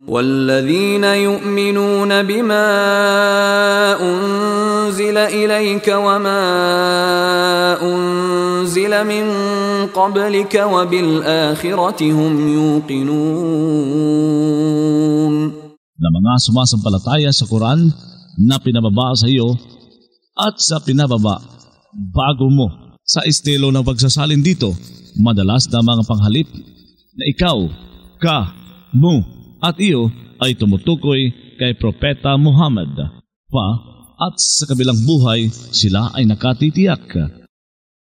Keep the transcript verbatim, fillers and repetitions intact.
وَالَّذِينَ يُؤْمِنُونَ بِمَا أُنزِلَ إِلَيْكَ وَمَا أُنزِلَ مِن قَبْلِكَ وَبِالْآخِرَةِ هُمْ يُوقِنُونَ. Na mga sumasampalataya sa Quran na pinababa sa iyo at sa pinababa bago mo. Sa estilo ng pagsasalin dito, madalas na mga panghalip na ikaw, ka, mo, at iyo ay tumutukoy kay Propeta Muhammad pa at sa kabilang buhay sila ay nakatitiyak